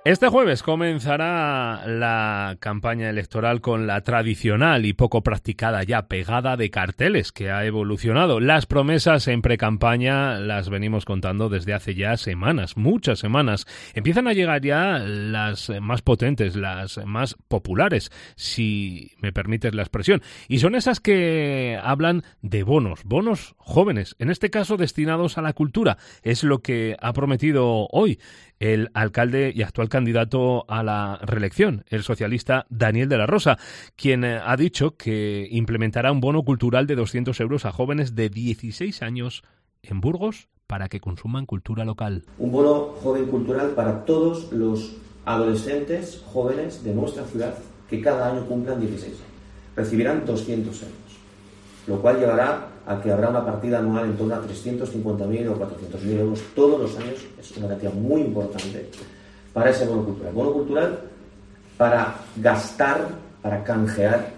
Este jueves comenzará la campaña electoral con la tradicional y poco practicada ya pegada de carteles que ha evolucionado. Las promesas en precampaña las venimos contando desde hace ya semanas, muchas semanas. Empiezan a llegar ya las más potentes, las más populares, si me permites la expresión. Y son esas que hablan de bonos jóvenes, en este caso destinados a la cultura. Es lo que ha prometido hoy el alcalde y actual candidato a la reelección, el socialista Daniel de la Rosa, quien ha dicho que implementará un bono cultural de 200 euros a jóvenes de 16 años en Burgos para que consuman cultura local. Un bono joven cultural para todos los adolescentes jóvenes de nuestra ciudad que cada año cumplan 16. Recibirán 200 euros, lo cual llevará a que habrá una partida anual en torno a 350.000 o 400.000 euros todos los años. Es una cantidad muy importante para ese bono cultural. Bono cultural para gastar, para canjear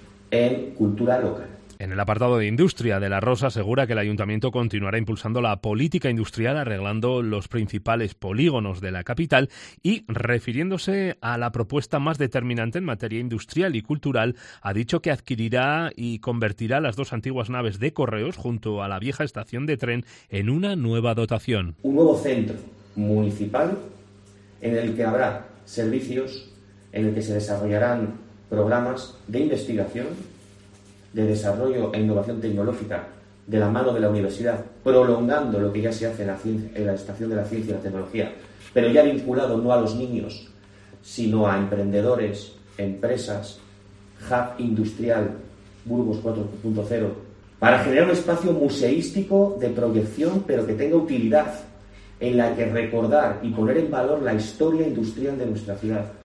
en cultura local. En el apartado de industria, de la Rosa asegura que el ayuntamiento continuará impulsando la política industrial, arreglando los principales polígonos de la capital y, refiriéndose a la propuesta más determinante en materia industrial y cultural, ha dicho que adquirirá y convertirá las dos antiguas naves de correos junto a la vieja estación de tren en una nueva dotación. Un nuevo centro municipal en el que habrá servicios, en el que se desarrollarán programas de investigación, de desarrollo e innovación tecnológica de la mano de la universidad, prolongando lo que ya se hace en la Estación de la Ciencia y la Tecnología, pero ya vinculado no a los niños, sino a emprendedores, empresas, hub industrial, Burgos 4.0, para generar un espacio museístico de proyección, pero que tenga utilidad, en la que recordar y poner en valor la historia industrial de nuestra ciudad.